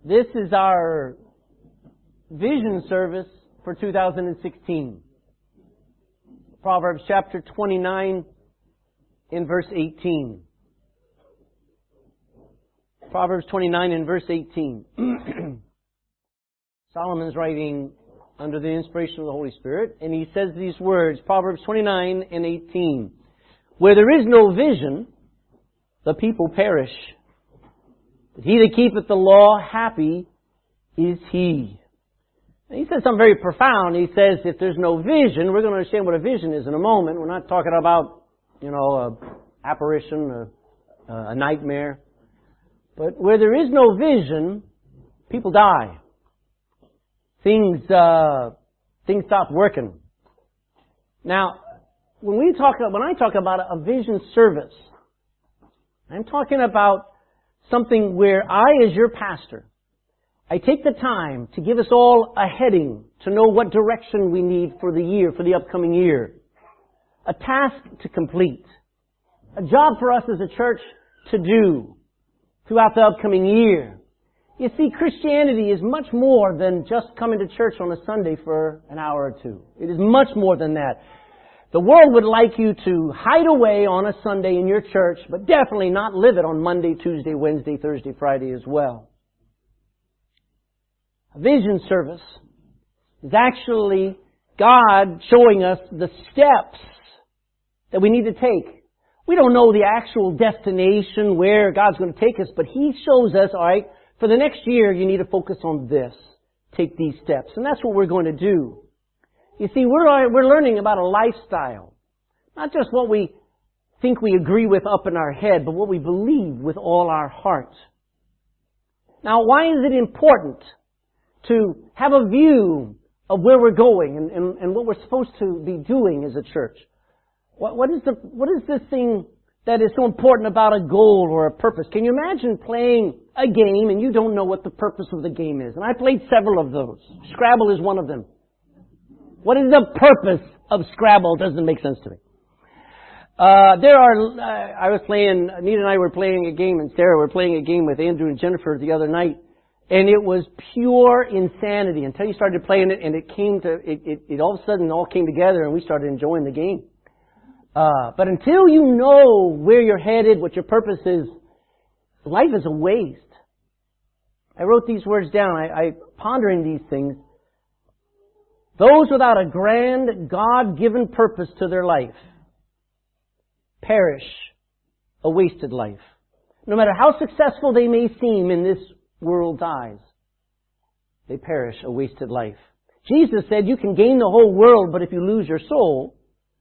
This is our vision service for 2016. Proverbs chapter 29 in verse 18. Proverbs 29 in verse 18. Solomon's writing under the inspiration of the Holy Spirit, and he says these words, Proverbs 29 and 18. Where there is no vision, the people perish. But he that keepeth the law, happy is he. And he says something very profound. He says, if there's no vision, we're going to understand what a vision is in a moment. We're not talking about, an apparition, a nightmare. But where there is no vision, people die. Things stop working. Now, when I talk about a vision service, I'm talking about something where I, as your pastor, I take the time to give us all a heading to know what direction we need for the year, for the upcoming year. A task to complete. A job for us as a church to do throughout the upcoming year. You see, Christianity is much more than just coming to church on a Sunday for an hour or two. It is much more than that. The world would like you to hide away on a Sunday in your church, but definitely not live it on Monday, Tuesday, Wednesday, Thursday, Friday as well. A vision service is actually God showing us the steps that we need to take. We don't know the actual destination where God's going to take us, but He shows us, all right, for the next year you need to focus on this. Take these steps. And that's what we're going to do. You see, we're learning about a lifestyle. Not just what we think we agree with up in our head, but what we believe with all our heart. Now, why is it important to have a view of where we're going and what we're supposed to be doing as a church? What is this thing that is so important about a goal or a purpose? Can you imagine playing a game and you don't know what the purpose of the game is? And I played several of those. Scrabble is one of them. What is the purpose of Scrabble? Doesn't make sense to me. Anita and I were playing a game, and Sarah were playing a game with Andrew and Jennifer the other night, and it was pure insanity until you started playing it, and it all of a sudden all came together, and we started enjoying the game. But until you know where you're headed, what your purpose is, life is a waste. I wrote these words down. I pondering these things. Those without a grand, God-given purpose to their life perish a wasted life. No matter how successful they may seem in this world's eyes, they perish a wasted life. Jesus said you can gain the whole world, but if you lose your soul,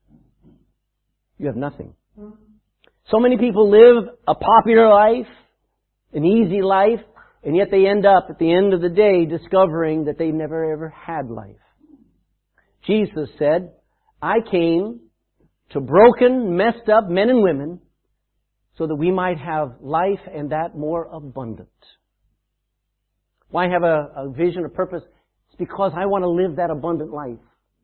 you have nothing. So many people live a popular life, an easy life, and yet they end up at the end of the day discovering that they never ever had life. Jesus said, I came to broken, messed up men and women so that we might have life and that more abundant. Why have a vision, a purpose? It's because I want to live that abundant life.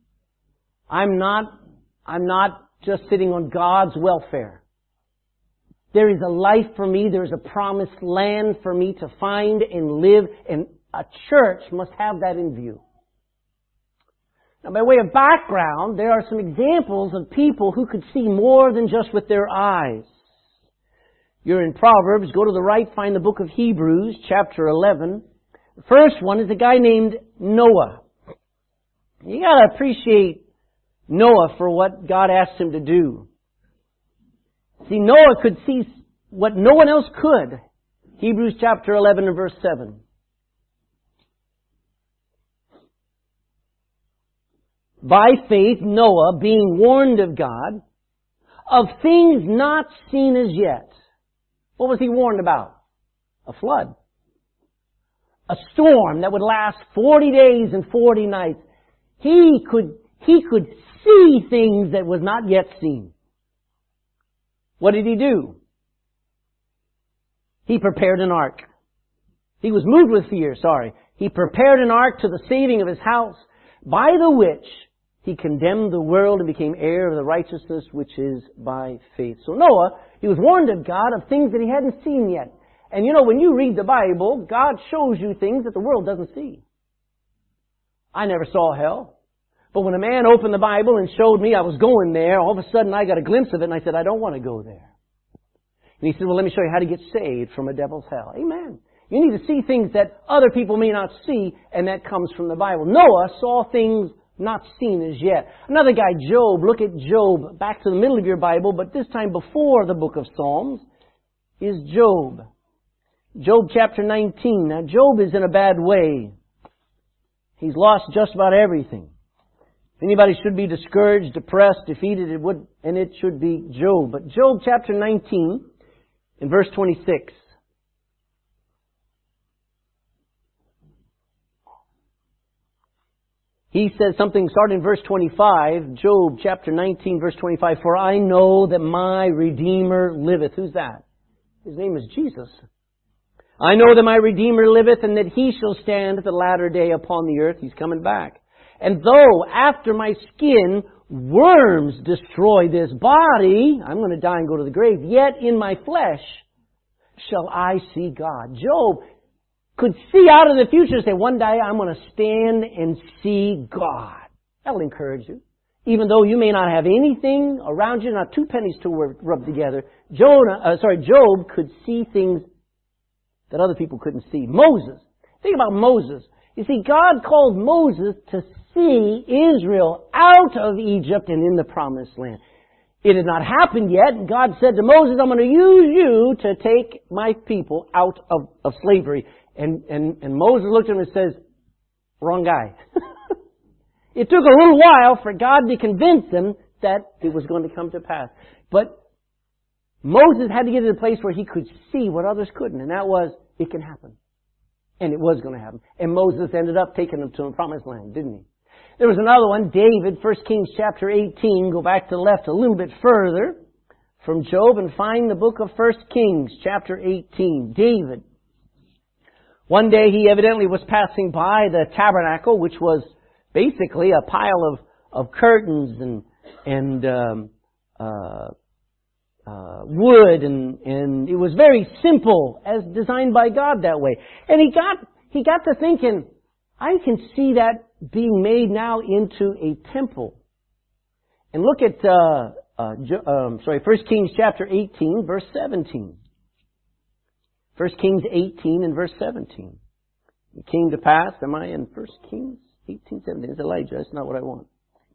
I'm not just sitting on God's welfare. There is a life for me. There is a promised land for me to find and live, and a church must have that in view. Now, by way of background, there are some examples of people who could see more than just with their eyes. You're in Proverbs. Go to the right, find the book of Hebrews, chapter 11. The first one is a guy named Noah. You got to appreciate Noah for what God asked him to do. See, Noah could see what no one else could. Hebrews chapter 11 and verse 7. By faith, Noah, being warned of God, of things not seen as yet. What was he warned about? A flood. A storm that would last 40 days and 40 nights. He could see things that was not yet seen. What did he do? He prepared an ark. He was moved with fear, He prepared an ark to the saving of his house, by the which he condemned the world and became heir of the righteousness which is by faith. So Noah, he was warned of God of things that he hadn't seen yet. And you know, when you read the Bible, God shows you things that the world doesn't see. I never saw hell. But when a man opened the Bible and showed me I was going there, all of a sudden I got a glimpse of it and I said, I don't want to go there. And he said, well, let me show you how to get saved from a devil's hell. Amen. You need to see things that other people may not see, and that comes from the Bible. Noah saw things not seen as yet. Another guy, Job, look at Job, back to the middle of your Bible, but this time before the book of Psalms, is Job. Job chapter 19. Now, Job is in a bad way. He's lost just about everything. If anybody should be discouraged, depressed, defeated, it should be Job. But Job chapter 19, in verse 26. He says something starting in verse 25, Job chapter 19, verse 25, for I know that my Redeemer liveth. Who's that? His name is Jesus. I know that my Redeemer liveth, and that He shall stand at the latter day upon the earth. He's coming back. And though after my skin worms destroy this body, I'm going to die and go to the grave, yet in my flesh shall I see God. Job could see out of the future and say, one day I'm going to stand and see God. That'll encourage you. Even though you may not have anything around you, not two pennies to rub together, Job could see things that other people couldn't see. Moses. Think about Moses. You see, God called Moses to see Israel out of Egypt and in the Promised Land. It had not happened yet, and God said to Moses, I'm going to use you to take my people out of slavery. And Moses looked at him and says, wrong guy. It took a little while for God to convince him that it was going to come to pass. But Moses had to get to the place where he could see what others couldn't, and that was, it can happen. And it was going to happen. And Moses ended up taking them to the Promised Land, didn't he? There was another one, David, 1 Kings chapter 18. Go back to the left a little bit further from Job and find the book of 1 Kings chapter 18. David. One day he evidently was passing by the tabernacle, which was basically a pile of curtains and wood, and it was very simple, as designed by God that way. And he got to thinking, I can see that being made now into a temple. And look at 1 Kings chapter 18, verse 17. 1 Kings 18 and verse 17. It came to pass, am I in 1 Kings 18, 17? It's Elijah, that's not what I want.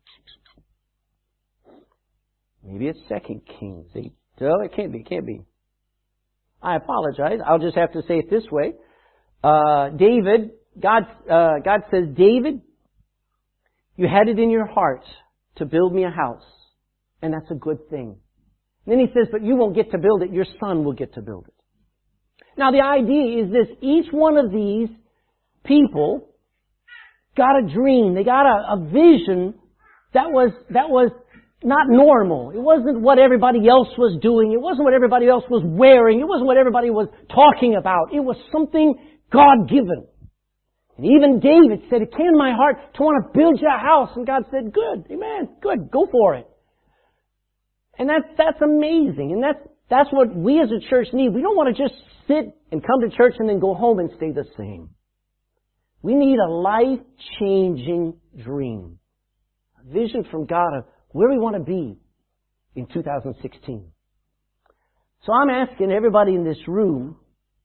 Maybe it's 2 Kings 8. No, it can't be. I apologize. I'll just have to say it this way. David, God says, David, you had it in your heart to build me a house, and that's a good thing. And then he says, but you won't get to build it, your son will get to build it. Now the idea is this, each one of these people got a dream, they got a vision that was not normal. It wasn't what everybody else was doing. It wasn't what everybody else was wearing. It wasn't what everybody was talking about. It was something God-given. And even David said, it came in my heart to want to build you a house. And God said, good, amen, good, go for it. And that's amazing. And that's what we as a church need. We don't want to just sit and come to church and then go home and stay the same. We need a life-changing dream. A vision from God of where we want to be in 2016. So I'm asking everybody in this room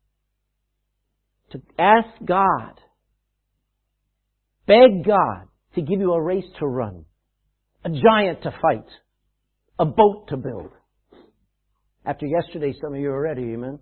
to ask God, beg God to give you a race to run, a giant to fight, a boat to build. After yesterday, some of you are ready, amen?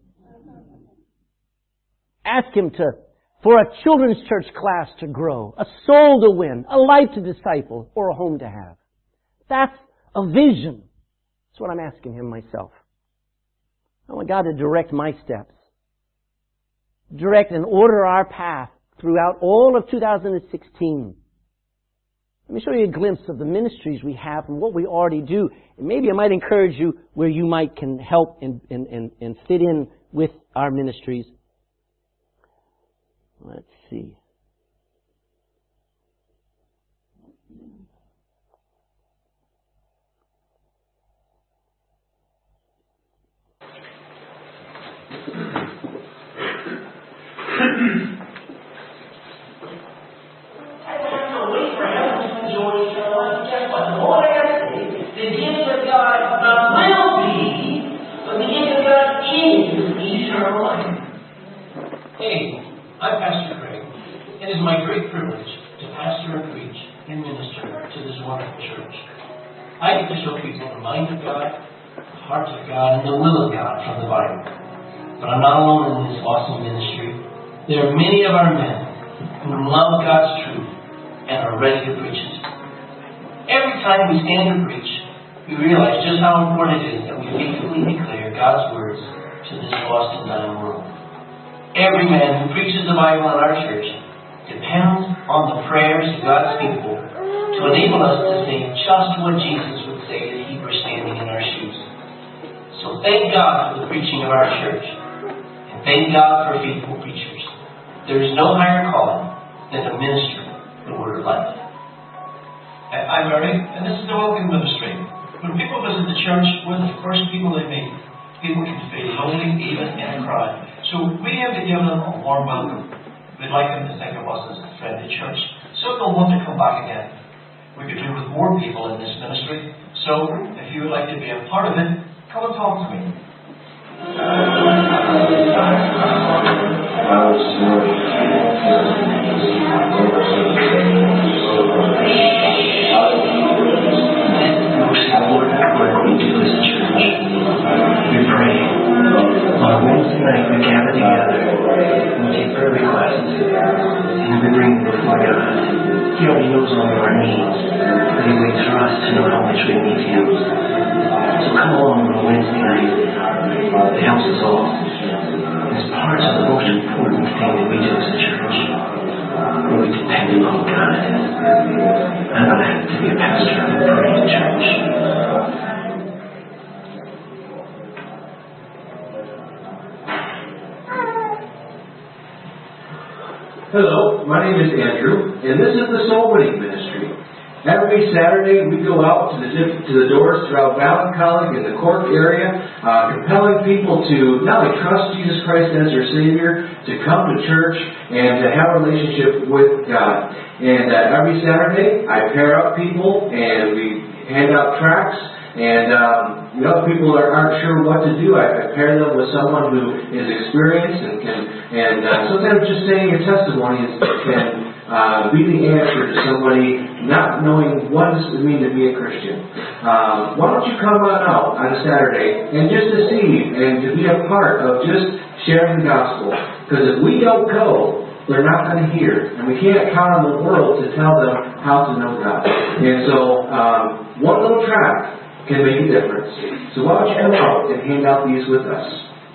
Ask Him for a children's church class to grow, a soul to win, a life to disciple, or a home to have. That's a vision. That's what I'm asking Him myself. I want God to direct my steps. Direct and order our path throughout all of 2016. Let me show you a glimpse of the ministries we have and what we already do. And maybe I might encourage you where you can help and fit in with our ministries. Let's see. have to wait for heaven to enjoy eternal life. Guess what? All I have to say, the gift of God not will be, but the gift of God is eternal life. Hey, I'm Pastor Craig. It is my great privilege to pastor and preach and minister to this wonderful church. I get to show people the mind of God, the heart of God, and the will of God from the Bible. But I'm not alone in this awesome ministry. There are many of our men who love God's truth and are ready to preach it. Every time we stand to preach, we realize just how important it is that we faithfully declare God's words to this lost and dying world. Every man who preaches the Bible in our church depends on the prayers of God's people to enable us to say just what Jesus would say if he were standing in our shoes. So thank God for the preaching of our church, and thank God for faithful preachers. There is no higher calling than to minister the word of life. I'm Murray, and this is the Welcome Ministry. When people visit the church, we're the first people they meet. People can feel lonely even in a crowd. So we aim to give them a warm welcome. We'd like them to think of us as a friendly church, so they'll want to come back again. We could do with more people in this ministry, so if you would like to be a part of it, come and talk to me. We pray. On Wednesday night we gather together and we take prayer requests and we bring them before God. He already knows all of our needs, but He waits for us to know how much we need Him. So come along on Wednesday night. It helps us all. It's part of the most important thing that we do as a church. We depend on God. I'm not happy to be a pastor of a praying church. Hello, my name is Andrew, and this is the Soul Winning Ministry. Every Saturday we go out to the doors throughout Ballincollig and the Cork area, compelling people to not only trust Jesus Christ as their Savior, to come to church and to have a relationship with God. And every Saturday I pair up people and we hand out tracts. And people aren't sure what to do. I pair them with someone who is experienced and sometimes just saying your testimony can be the answer to somebody not knowing what does it mean to be a Christian. Why don't you come on out on a Saturday and just to see and to be a part of just sharing the gospel? Because if we don't go, they're not going to hear. And we can't count on the world to tell them how to know God. And so one little tract can make a difference. So why don't you come out and hand out these with us?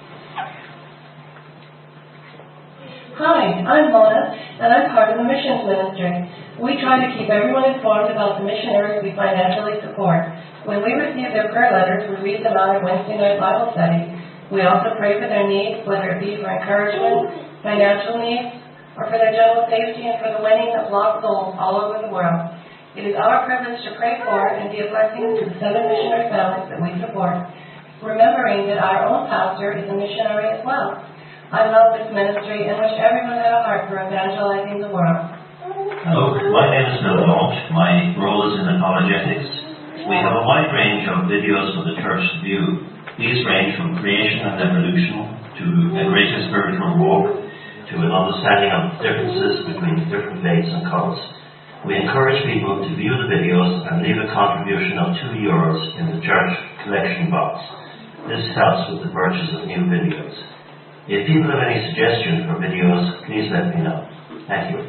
Hi, I'm Mona, and I'm part of the missions ministry. We try to keep everyone informed about the missionaries we financially support. When we receive their prayer letters, we read them out at Wednesday night Bible study. We also pray for their needs, whether it be for encouragement, financial needs, or for their general safety and for the winning of lost souls all over the world. It is our privilege to pray for and be a blessing to the 7 missionary families that we support, remembering that our own pastor is a missionary as well. I love this ministry and wish everyone had a heart for evangelizing the world. Hello, my name is Bill Gaunt. My role is in apologetics. We have a wide range of videos for the church to view. These range from creation and evolution to a greater spiritual walk to an understanding of differences between different faiths and cults. We encourage people to view the videos and leave a contribution of €2 in the church collection box. This helps with the purchase of new videos. If people have any suggestions for videos, please let me know. Thank you.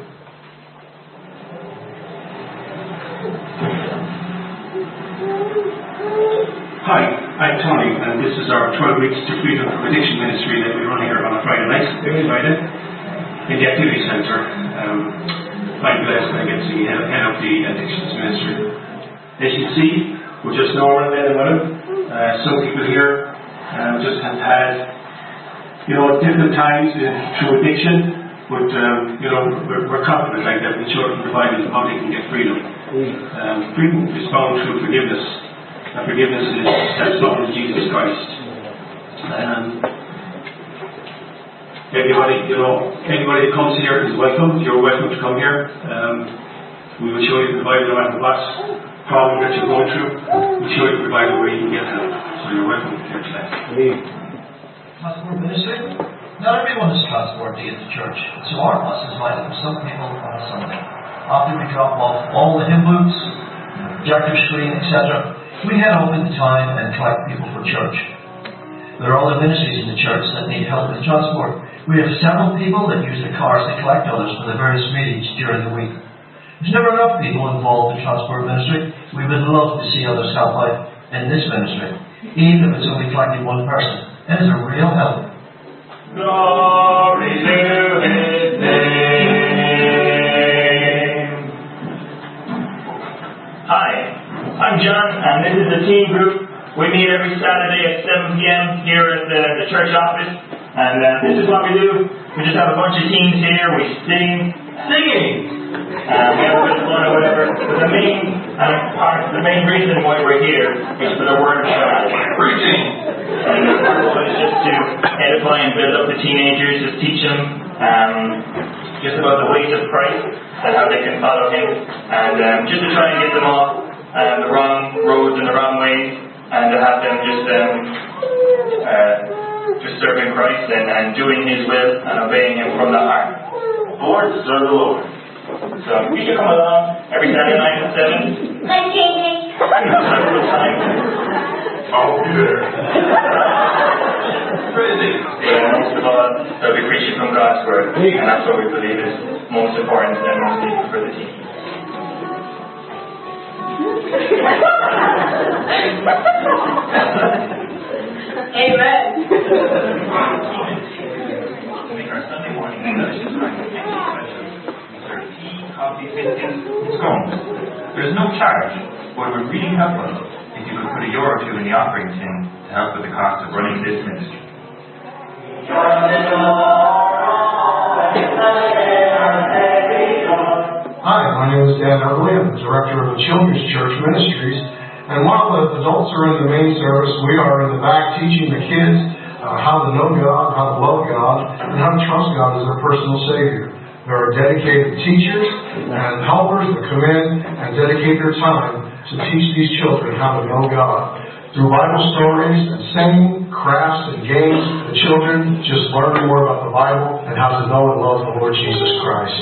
Hi, I'm Tony, and this is our 12 Weeks to Freedom from Addiction ministry that we run here on a Friday night, every Friday, in the Activity Centre. I'm blessed I get to be head of the Addictions Ministry. As you see, we're just normal men and women. Some people here just have had, difficult times through addiction, but, we're confident like that we show them the Bible how they can get freedom. Freedom is found through forgiveness, and forgiveness is that's found in Jesus Christ. Anybody that comes here is welcome. You're welcome to come here. We will show you the Bible no matter what problem that you're going through. We'll show you the Bible where you can get help. So you're welcome here today. Transport ministry? Not everyone is transported to get to church. So our bus is vital for some people on a Sunday. After we drop off all the hymn books, projector screen, etc., we head home in time and collect people for church. There are other ministries in the church that need help with transport. We have several people that use their cars to collect others for the various meetings during the week. There's never enough people involved in transport ministry. We would love to see others help out in this ministry, even if it's only collecting one person. It is a real help. Glory to His name. Hi, I'm John, and this is the team group. We meet every Saturday at 7 p.m. here at the church office, and this is what we do. We just have a bunch of teams here. We singing. We have a bit of fun or whatever. But the main reason why we're here is for the Word of God. Preaching. And the goal is just to edify and build up the teenagers, just teach them just about the ways of Christ and how they can follow Him, and just to try and get them off the wrong roads and the wrong ways, and to have them just serving Christ and doing His will and obeying Him from the heart. Lord, serve the Lord. So you should come along every Saturday night at 7. Like changing. Have a good time. I'll be there. Crazy. Yeah, most of all, they'll be preaching from God's Word, and that's what we believe is most important and most needed for the team. Amen. Make our Sunday morning coffee, biscuits, scones. There's no charge, but it would really help us if you could put €1 or 2 in the offering tin to help with the cost of running this ministry. Hi, my name is Dan Everly. I'm the director of the Children's Church Ministries. And while the adults are in the main service, we are in the back teaching the kids how to know God, how to love God, and how to trust God as their personal Savior. There are dedicated teachers and helpers that come in and dedicate their time to teach these children how to know God. Through Bible stories and singing, crafts, and games, the children just learn more about the Bible and how to know and love the Lord Jesus Christ.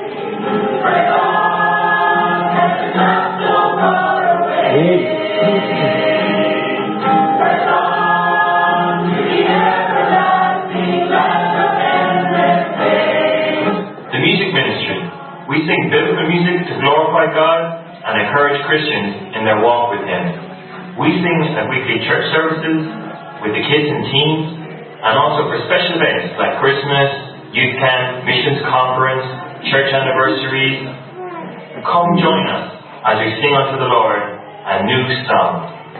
The music ministry. We sing biblical music to glorify God and encourage Christians in their walk with Him. We sing at weekly church services with the kids and teens, and also for special events like Christmas, youth camp, missions conference, church anniversaries. Come join us as we sing unto the Lord a new song.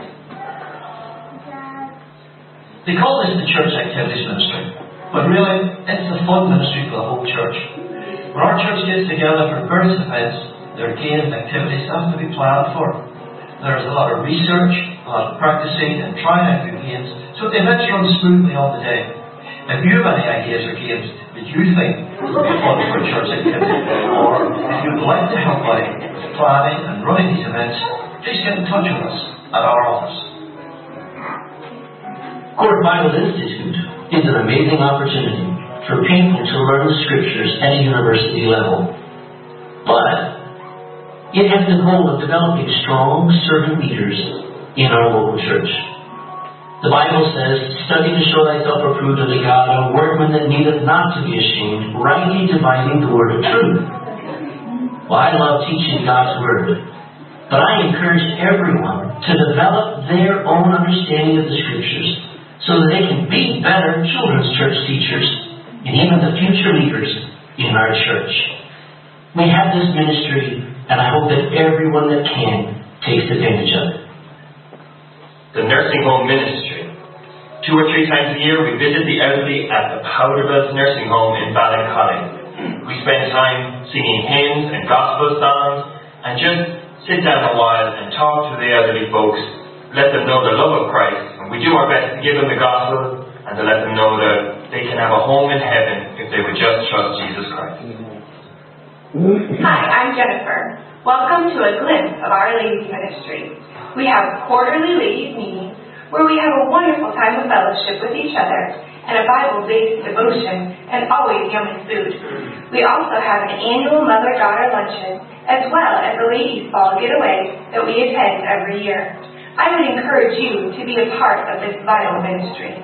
They call this the church activities ministry, but really it's the fun ministry for the whole church. When our church gets together for various events, there are games and activities that have to be planned for. There's a lot of research, a lot of practicing and trying out new games, so the events run smoothly on the day. If you have any ideas or games that you think would be fun for a church activity, or if you'd like to help out with planning and running these events, please get in touch with us at our office. Court Bible Institute is an amazing opportunity for people to learn the Scriptures at a university level. But it has the goal of developing strong servant leaders in our local church. The Bible says, "Study to show thyself approved unto God, a workman that needeth not to be ashamed, rightly dividing the word of truth." Well, I love teaching God's Word, but I encourage everyone to develop their own understanding of the Scriptures so that they can be better children's church teachers and even the future leaders in our church. We have this ministry, and I hope that everyone that can takes advantage of it. The nursing home ministry. 2 or 3 times a year we visit the elderly at the Powderbelt Nursing Home in Ballincollig. We spend time singing hymns and gospel songs and just sit down a while and talk to the elderly folks, let them know the love of Christ, and we do our best to give them the gospel and to let them know the they can have a home in heaven if they would just trust Jesus Christ. Hi, I'm Jennifer. Welcome to a glimpse of Our Ladies Ministry. We have quarterly ladies meetings where we have a wonderful time of fellowship with each other and a Bible-based devotion and always yummy food. We also have an annual mother-daughter luncheon as well as a ladies' ball getaway that we attend every year. I would encourage you to be a part of this vital ministry.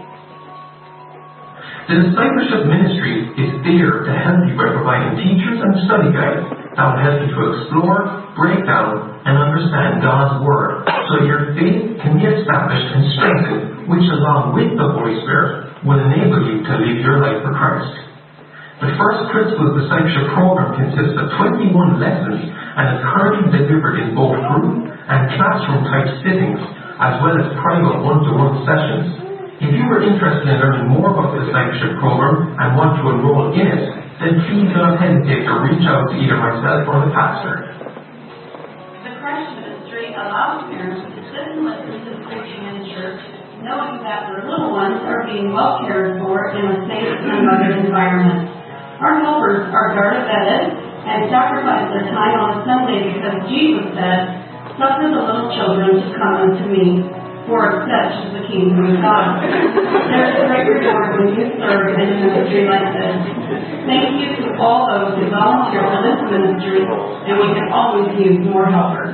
The discipleship ministry is there to help you by providing teachers and study guides that will help you to explore, break down, and understand God's Word so your faith can be established and strengthened, which along with the Holy Spirit will enable you to live your life for Christ. The First Principles Discipleship Program consists of 21 lessons and is currently delivered in both group and classroom-type sittings, as well as private one-to-one sessions. If you are interested in learning more about the discipleship program and want to enroll in it, then please do not hesitate to reach out to either myself or the pastor. The Christ Ministry allows parents to sit and listen to the preaching in church, knowing that their little ones are being well cared for in a safe and loving environment. Our helpers are guarded vetted and sacrifice their time on Sunday because Jesus said, "Suffer the little children to come unto me, for of such is the kingdom of God." There is great reward when you serve in a ministry like this. Thank you to all those who volunteer for this ministry, and we can always use more helpers.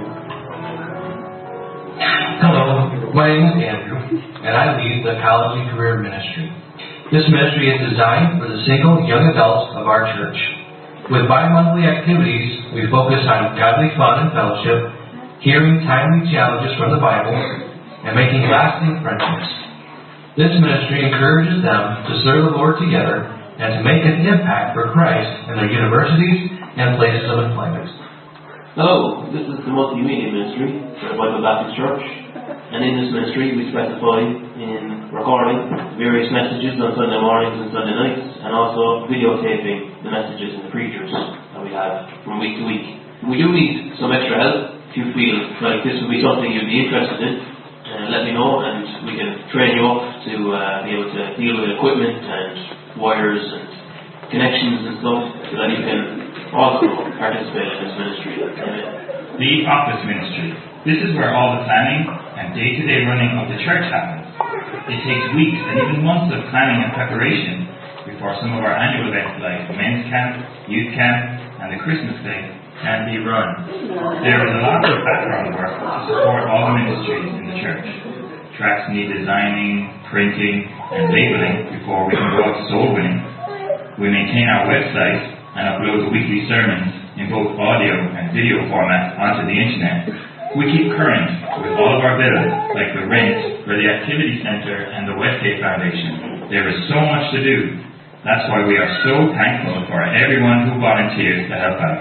Hello, my name is Andrew, and I lead the College and Career Ministry. This ministry is designed for the single young adults of our church. With bi-monthly activities, we focus on godly fun and fellowship, hearing timely challenges from the Bible, and making lasting friendships. This ministry encourages them to serve the Lord together and to make an impact for Christ in their universities and places of employment. Hello, this is the Multimedia Ministry for Bible Baptist Church, and in this ministry we specify in recording various messages on Sunday mornings and Sunday nights, and also videotaping the messages and the preachers that we have from week to week. We do need some extra help. If you feel like this would be something you'd be interested in, let me know, and we can train you up to be able to deal with equipment and wires and connections and stuff, so that you can also participate in this ministry. Amen. The Office Ministry. This is where all the planning and day-to-day running of the church happens. It takes weeks and even months of planning and preparation before some of our annual events like Men's Camp, Youth Camp, and the Christmas Day can be run. There is a lot of background work to support all the ministries in the church. Tracks need designing, printing, and labeling before we can go out to soul winning. We maintain our website and upload the weekly sermons in both audio and video format onto the internet. We keep current with all of our bills, like the rent for the Activity Centre and the Westgate Foundation. There is so much to do. That's why we are so thankful for everyone who volunteers to help out.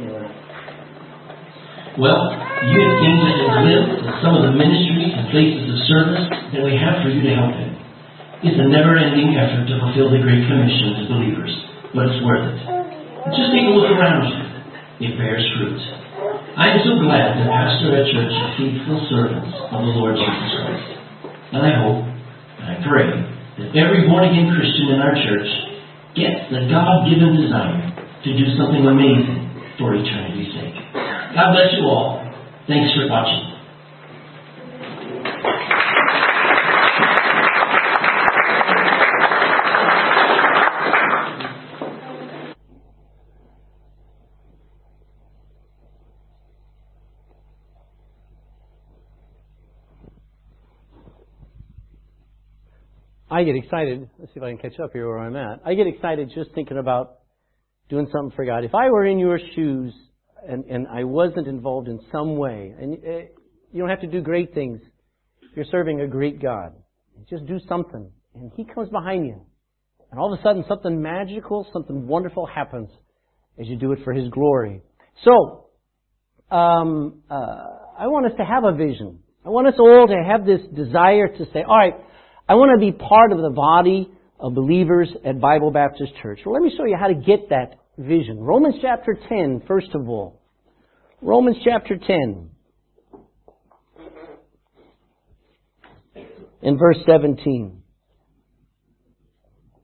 Well, you have seen such a glimpse of some of the ministries and places of service that we have for you to help in. It's a never-ending effort to fulfill the Great Commission as believers, but it's worth it. Just take a look around you. It bears fruit. I am so glad that pastor at church are faithful servants of the Lord Jesus Christ. And I hope, and I pray, that every born-again Christian in our church gets the God-given desire to do something amazing for eternity's sake. God bless you all. Thanks for watching. I get excited. Let's see if I can catch up here where I'm at. I get excited just thinking about doing something for God. If I were in your shoes and I wasn't involved in some way, and you don't have to do great things if you're serving a great God. Just do something, and He comes behind you. And all of a sudden something magical, something wonderful happens as you do it for His glory. So, I want us to have a vision. I want us all to have this desire to say, all right, I want to be part of the body of believers at Bible Baptist Church. Well, let me show you how to get that vision. Romans chapter 10, first of all. Romans chapter 10. In verse 17.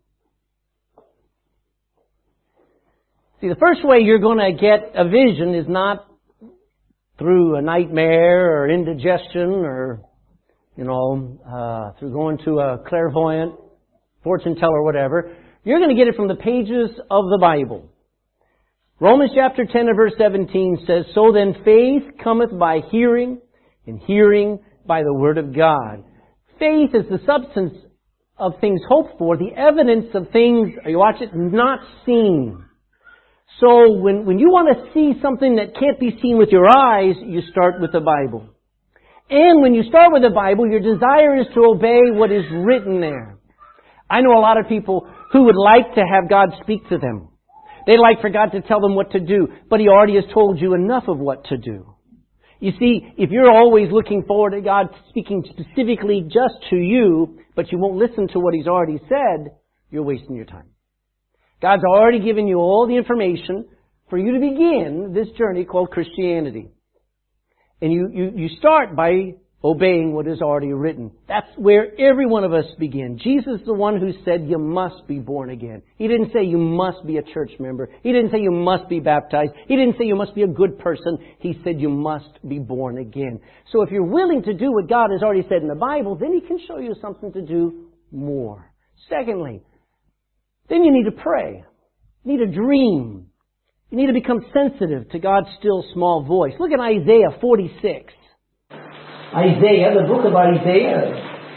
See, the first way you're going to get a vision is not through a nightmare or indigestion or, through going to a clairvoyant, fortune teller, or whatever. You're going to get it from the pages of the Bible. Romans chapter 10 and verse 17 says, "So then faith cometh by hearing, and hearing by the word of God." Faith is the substance of things hoped for, the evidence of things, you watch it, not seen. So when you want to see something that can't be seen with your eyes, you start with the Bible. And when you start with the Bible, your desire is to obey what is written there. I know a lot of people who would like to have God speak to them. They'd like for God to tell them what to do, but He already has told you enough of what to do. You see, if you're always looking forward to God speaking specifically just to you, but you won't listen to what He's already said, you're wasting your time. God's already given you all the information for you to begin this journey called Christianity. And you start by obeying what is already written. That's where every one of us begin. Jesus is the one who said you must be born again. He didn't say you must be a church member. He didn't say you must be baptized. He didn't say you must be a good person. He said you must be born again. So if you're willing to do what God has already said in the Bible, then He can show you something to do more. Secondly, then you need to pray. You need to dream. You need to become sensitive to God's still small voice. Look at Isaiah 46. Isaiah, the book of Isaiah,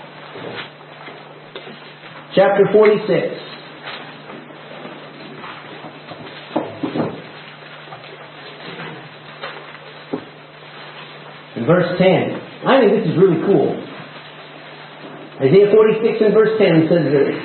chapter 46. And verse 10. I think this is really cool. Isaiah 46 and verse 10 says this.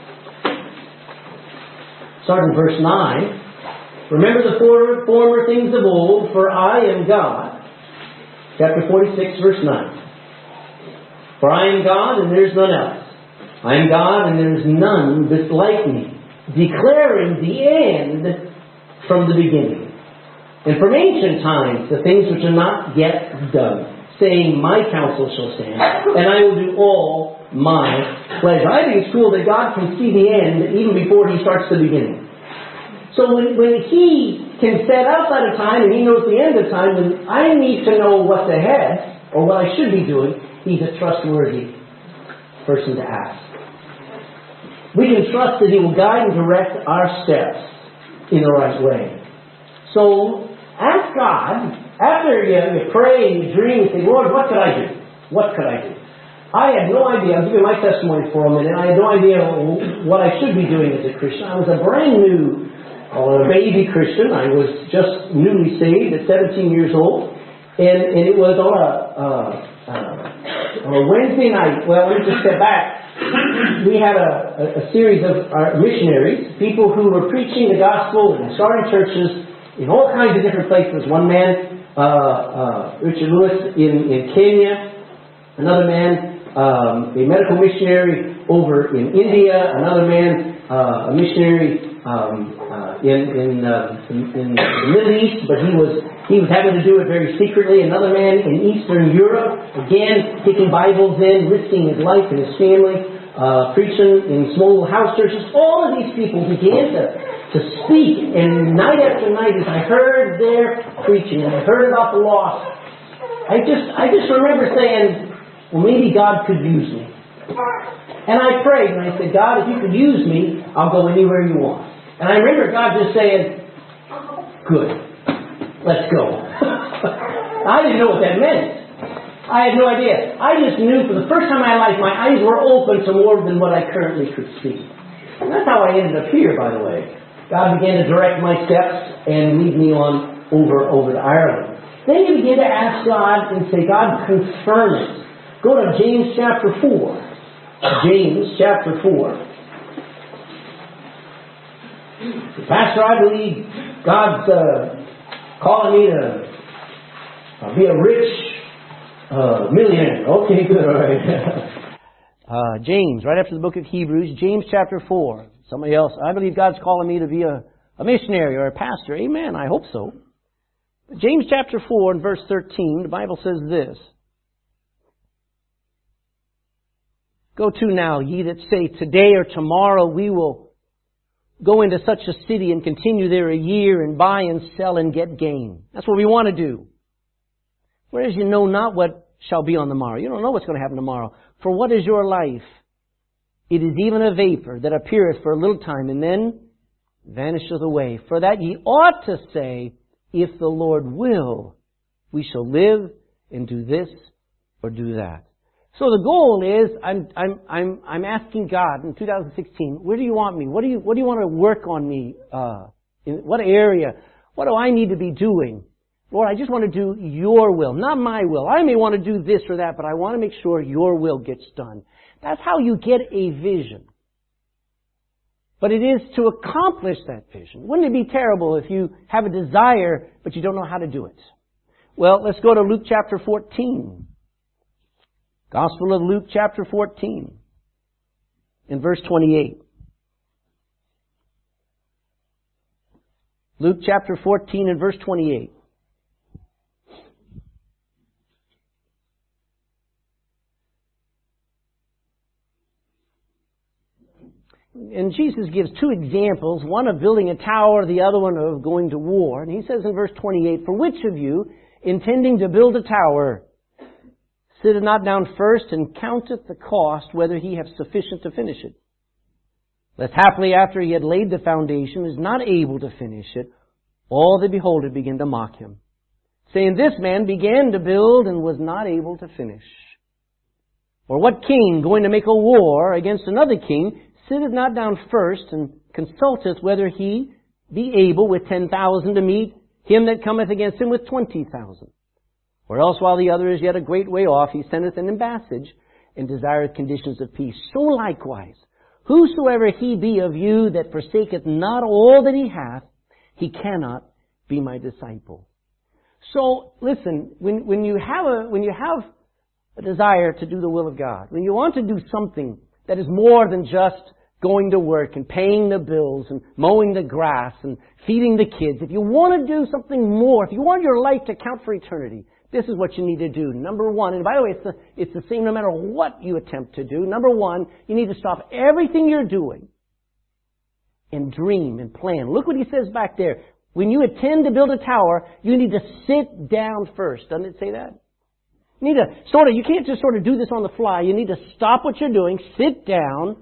Starting verse 9. "Remember the former things of old, for I am God." Chapter 46, verse 9. "For I am God, and there is none else. I am God, and there is none that's like me, declaring the end from the beginning, and from ancient times the things which are not yet done, saying, my counsel shall stand, and I will do all my pleasure." I think it's cool that God can see the end even before He starts the beginning. So when He can set outside of time and He knows the end of time, when I need to know what's ahead or what I should be doing, He's a trustworthy person to ask. We can trust that He will guide and direct our steps in the right way. So ask God, after you pray and you dream and say, "Lord, what could I do? What could I do?" I had no idea. I'll give you my testimony for a minute. I had no idea what I should be doing as a Christian. I was a brand new a baby Christian. I was just newly saved at 17 years old. And it was on a Wednesday night. Well, let me just step back. We had a series of our missionaries, people who were preaching the gospel and starting churches in all kinds of different places. One man, Richard Lewis in Kenya. Another man, a medical missionary over in India. Another man, a missionary in the Middle East, but he was having to do it very secretly. Another man in Eastern Europe, again taking Bibles in, risking his life and his family, preaching in small house churches. All of these people began to speak, and night after night, as I heard their preaching and I heard about the lost, I just remember saying, well, maybe God could use me. And I prayed and I said, "God, if you could use me, I'll go anywhere you want." And I remember God just saying, "Good, let's go." I didn't know what that meant. I had no idea. I just knew for the first time in my life, my eyes were open to more than what I currently could see. And that's how I ended up here, by the way. God began to direct my steps and lead me on over to Ireland. Then you begin to ask God and say, "God, confirm it." Go to James chapter 4. James chapter 4. "Pastor, I believe God's calling me to be a rich millionaire." Okay, good, all right. James, right after the book of Hebrews, James chapter 4. Somebody else, "I believe God's calling me to be a missionary or a pastor." Amen, I hope so. James chapter 4 and verse 13, the Bible says this. "Go to now, ye that say, today or tomorrow we will go into such a city and continue there a year and buy and sell and get gain. That's what we want to do. Whereas you know not what shall be on the morrow. You don't know what's going to happen tomorrow. For what is your life? It is even a vapor that appeareth for a little time and then vanisheth away. For that ye ought to say, if the Lord will, we shall live and do this or do that. So the goal is, I'm asking God in 2016, where do you want me? What do you want to work on me? In what area? What do I need to be doing? Lord, I just want to do your will, not my will. I may want to do this or that, but I want to make sure your will gets done. That's how you get a vision. But it is to accomplish that vision. Wouldn't it be terrible if you have a desire, but you don't know how to do it? Well, let's go to Luke chapter 14. Gospel of Luke chapter 14 in verse 28. Luke chapter 14 and verse 28. And Jesus gives two examples, one of building a tower, the other one of going to war. And he says in verse 28, for which of you, intending to build a tower, sitteth not down first and counteth the cost, whether he have sufficient to finish it? Lest haply after he had laid the foundation, is not able to finish it, all that behold it begin to mock him, saying, this man began to build and was not able to finish. Or what king, going to make a war against another king, sitteth not down first and consulteth whether he be able with 10,000 to meet him that cometh against him with 20,000? Or else while the other is yet a great way off, he sendeth an embassage and desireth conditions of peace. So likewise, whosoever he be of you that forsaketh not all that he hath, he cannot be my disciple. So listen, when you have a desire to do the will of God, when you want to do something that is more than just going to work and paying the bills and mowing the grass and feeding the kids, if you want to do something more, if you want your life to count for eternity, this is what you need to do. Number one, and by the way, it's the same no matter what you attempt to do. Number one, you need to stop everything you're doing and dream and plan. Look what he says back there. When you intend to build a tower, you need to sit down first. Doesn't it say that? You need to you can't just do this on the fly. You need to stop what you're doing, sit down,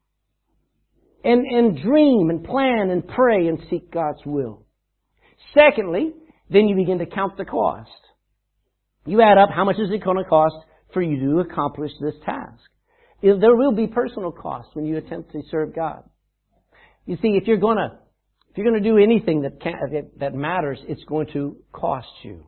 and dream and plan and pray and seek God's will. Secondly, then you begin to count the cost. You add up how much is it going to cost for you to accomplish this task. There will be personal costs when you attempt to serve God. You see, if you're going to do anything that matters, it's going to cost you.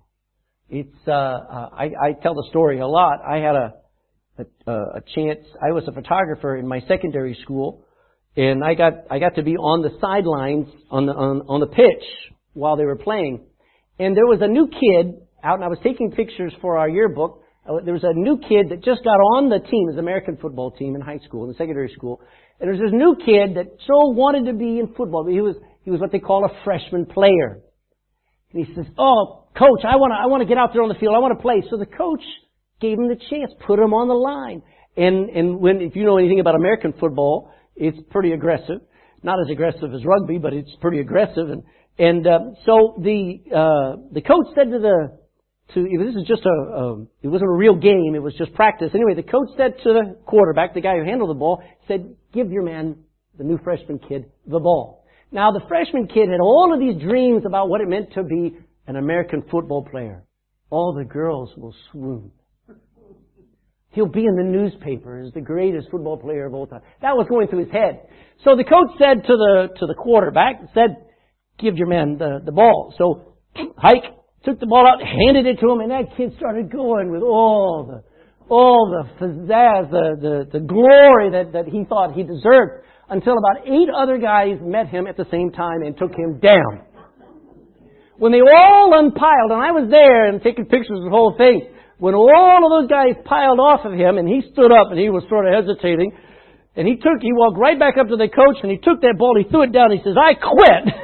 I tell the story a lot. I had a chance. I was a photographer in my secondary school, and I got to be on the sidelines on the pitch while they were playing. And there was a new kid out, and I was taking pictures for our yearbook. There was a new kid that just got on the team, the American football team in high school, in the secondary school. And there was this new kid that so wanted to be in football. He was what they call a freshman player. And he says, "Oh, coach, I want to get out there on the field. I want to play." So the coach gave him the chance, put him on the line. And if you know anything about American football, it's pretty aggressive. Not as aggressive as rugby, but it's pretty aggressive. So the coach said this is just it wasn't a real game, it was just practice. Anyway, the coach said to the quarterback, the guy who handled the ball, said, "Give your man, the new freshman kid, the ball." Now, the freshman kid had all of these dreams about what it meant to be an American football player. All the girls will swoon. He'll be in the newspaper as the greatest football player of all time. That was going through his head. So the coach said to the quarterback, "Give your man the ball." So Hike took the ball out, handed it to him, and that kid started going with all the pizzazz, the glory that he thought he deserved, until about 8 other guys met him at the same time and took him down. When they all unpiled, and I was there and taking pictures of the whole thing, when all of those guys piled off of him and he stood up and he was sort of hesitating, and he walked right back up to the coach and he took that ball, he threw it down, he says, "I quit."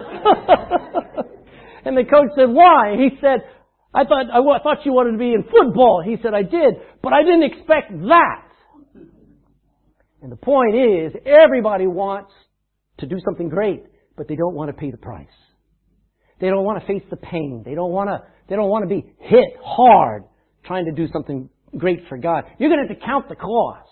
And the coach said, "Why?" He said, I thought you wanted to be in football." He said, "I did, but I didn't expect that." And the point is, everybody wants to do something great, but they don't want to pay the price. They don't want to face the pain. They don't want to be hit hard trying to do something great for God. You're going to have to count the cost.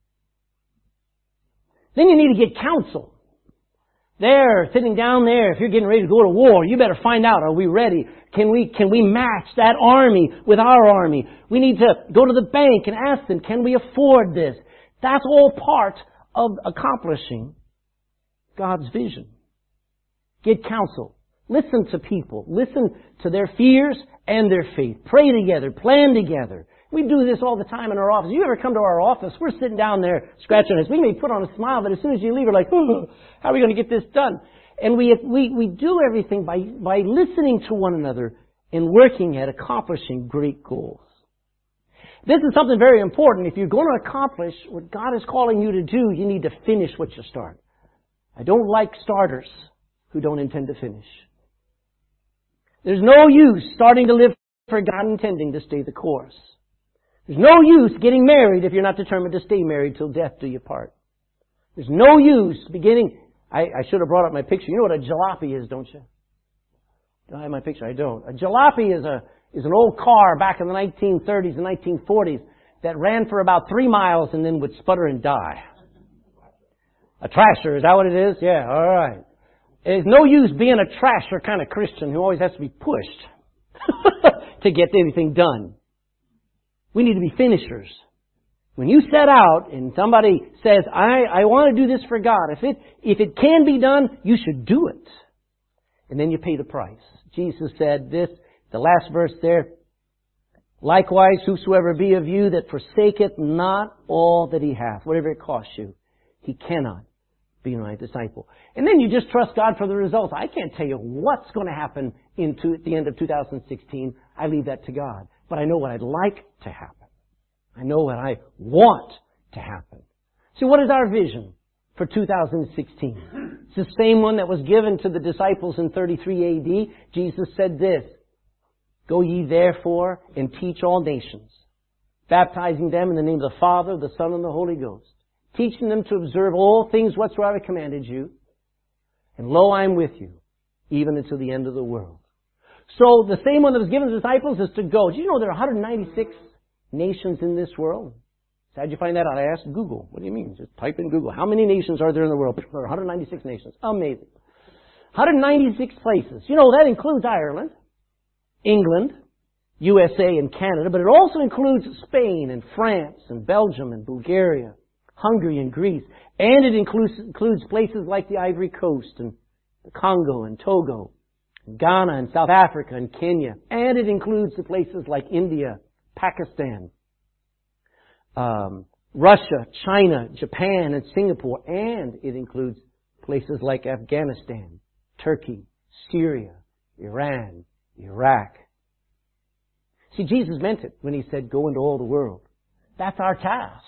Then you need to get counsel. There, sitting down there, if you're getting ready to go to war, you better find out, are we ready? Can we match that army with our army? We need to go to the bank and ask them, can we afford this? That's all part of accomplishing God's vision. Get counsel. Listen to people. Listen to their fears and their faith. Pray together. Plan together. We do this all the time in our office. You ever come to our office, we're sitting down there scratching our heads. We may put on a smile, but as soon as you leave, we're like, oh, how are we going to get this done? And we do everything by listening to one another and working at accomplishing great goals. This is something very important. If you're going to accomplish what God is calling you to do, you need to finish what you start. I don't like starters who don't intend to finish. There's no use starting to live for God intending to stay the course. There's no use getting married if you're not determined to stay married till death do you part. There's no use beginning. I should have brought up my picture. You know what a jalopy is, don't you? Do I have my picture? I don't. A jalopy is an old car back in the 1930s and 1940s that ran for about 3 miles and then would sputter and die. A trasher, is that what it is? Yeah, all right. There's no use being a trasher kind of Christian who always has to be pushed to get anything done. We need to be finishers. When you set out and somebody says, I want to do this for God, if it can be done, you should do it. And then you pay the price. Jesus said this, the last verse there, likewise, whosoever be of you that forsaketh not all that he hath, whatever it costs you, he cannot be my disciple. And then you just trust God for the results. I can't tell you what's going to happen at the end of 2016. I leave that to God. But I know what I'd like to happen. I know what I want to happen. See, what is our vision for 2016? It's the same one that was given to the disciples in 33 AD. Jesus said this, go ye therefore and teach all nations, baptizing them in the name of the Father, the Son, and the Holy Ghost, teaching them to observe all things whatsoever I commanded you. And lo, I am with you, even until the end of the world. So the same one that was given to the disciples is to go. Did you know there are 196 nations in this world? So how'd you find that out? I asked Google. What do you mean? Just type in Google. How many nations are there in the world? There are 196 nations. Amazing. 196 places. You know, that includes Ireland, England, USA, and Canada, but it also includes Spain and France and Belgium and Bulgaria, Hungary and Greece, and it includes places like the Ivory Coast and the Congo and Togo, Ghana and South Africa and Kenya, and it includes the places like India, Pakistan, Russia, China, Japan, and Singapore, and it includes places like Afghanistan, Turkey, Syria, Iran, Iraq. See, Jesus meant it when He said, go into all the world. That's our task.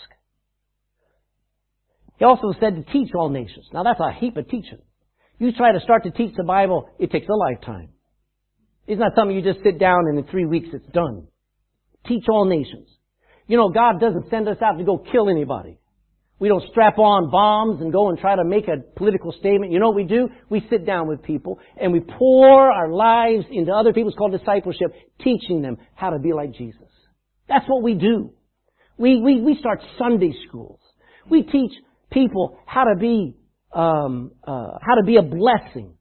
He also said to teach all nations. Now that's a heap of teaching. You try to start to teach the Bible, it takes a lifetime. It's not something you just sit down and in 3 weeks it's done. Teach all nations. You know, God doesn't send us out to go kill anybody. We don't strap on bombs and go and try to make a political statement. You know what we do? We sit down with people and we pour our lives into other people. It's called discipleship, teaching them how to be like Jesus. That's what we do. We start Sunday schools. We teach people how to be a blessing.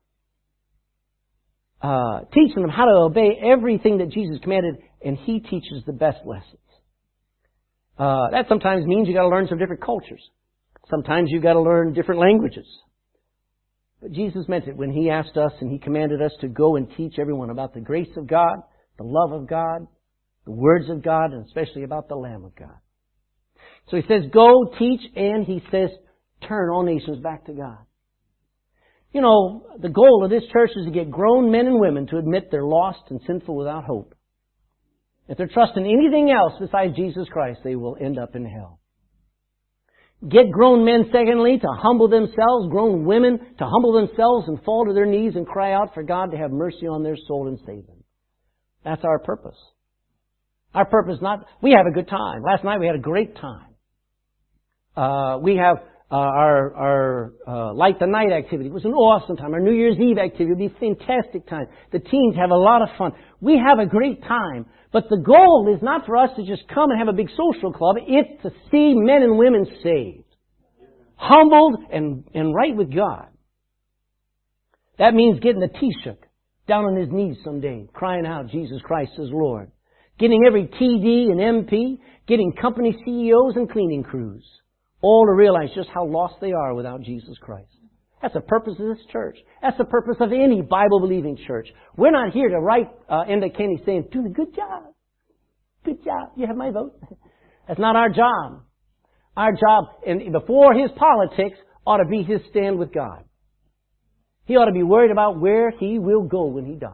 Teaching them how to obey everything that Jesus commanded, and He teaches the best lessons. That sometimes means you got to learn some different cultures. Sometimes you got to learn different languages. But Jesus meant it when He asked us and He commanded us to go and teach everyone about the grace of God, the love of God, the words of God, and especially about the Lamb of God. So He says, go, teach, and He says, turn all nations back to God. You know, the goal of this church is to get grown men and women to admit they're lost and sinful without hope. If they're trusting anything else besides Jesus Christ, they will end up in hell. Get grown men, secondly, to humble themselves, grown women to humble themselves and fall to their knees and cry out for God to have mercy on their soul and save them. That's our purpose. Our purpose we have a good time. Last night we had a great time. We have Light the Night activity. It was an awesome time. Our New Year's Eve activity would be a fantastic time. The teens have a lot of fun. We have a great time. But the goal is not for us to just come and have a big social club. It's to see men and women saved. Humbled and right with God. That means getting the Taoiseach down on his knees someday, crying out, Jesus Christ is Lord. Getting every TD and MP, getting company CEOs and cleaning crews, all to realize just how lost they are without Jesus Christ. That's the purpose of this church. That's the purpose of any Bible-believing church. We're not here to write Enda Kenny saying, doing a good job. Good job. You have my vote. That's not our job. Our job, and before his politics, ought to be his stand with God. He ought to be worried about where he will go when he dies.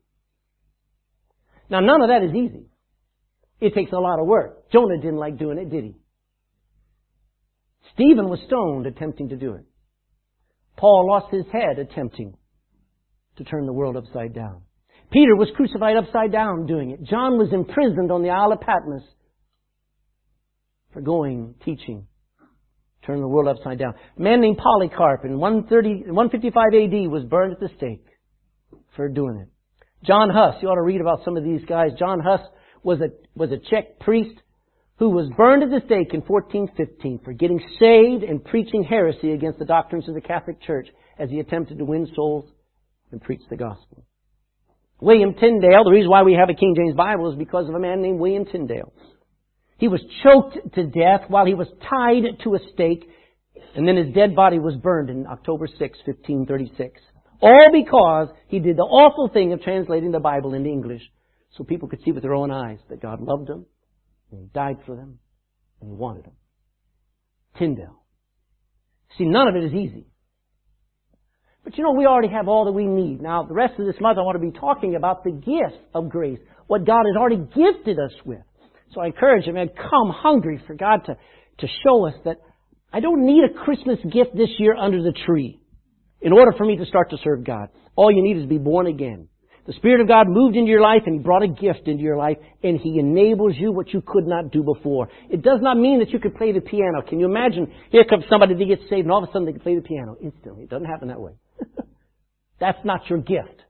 Now, none of that is easy. It takes a lot of work. Jonah didn't like doing it, did he? Stephen was stoned attempting to do it. Paul lost his head attempting to turn the world upside down. Peter was crucified upside down doing it. John was imprisoned on the Isle of Patmos for teaching, turning the world upside down. A man named Polycarp in 155 AD was burned at the stake for doing it. John Huss, you ought to read about some of these guys. John Huss was a Czech priest who was burned at the stake in 1415 for getting saved and preaching heresy against the doctrines of the Catholic Church as he attempted to win souls and preach the gospel. William Tyndale, the reason why we have a King James Bible is because of a man named William Tyndale. He was choked to death while he was tied to a stake, and then his dead body was burned in October 6, 1536. All because he did the awful thing of translating the Bible into English so people could see with their own eyes that God loved them, and He died for them, and He wanted them. Tyndale. See, none of it is easy. But you know, we already have all that we need. Now, the rest of this month I want to be talking about the gift of grace, what God has already gifted us with. So I encourage you, man, come hungry for God to show us that I don't need a Christmas gift this year under the tree in order for me to start to serve God. All you need is to be born again. The Spirit of God moved into your life and He brought a gift into your life and He enables you what you could not do before. It does not mean that you could play the piano. Can you imagine, here comes somebody that gets saved and all of a sudden they can play the piano instantly. It doesn't happen that way. That's not your gift.